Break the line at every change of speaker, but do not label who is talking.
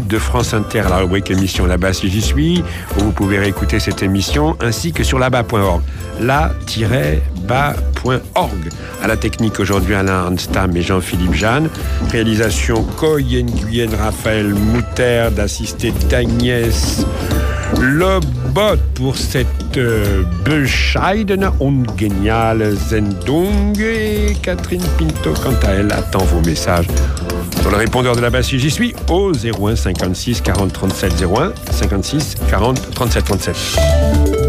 l'écoute de France Inter, la rubrique émission Là-bas si j'y suis, où vous pouvez réécouter cette émission, ainsi que sur là-bas.org. La-bas.org. À la technique aujourd'hui, Alain Arnstam et Jean-Philippe Jeanne. Réalisation Coyen Guyenne Raphaël Moutarde, assisté d'Agnès Lobot pour cette bescheidene und geniale Sendung. Et Catherine Pinto, quant à elle, attend vos messages sur le répondeur de Là-bas si j'y suis au 01 56 40 37 01 56 40 37 37.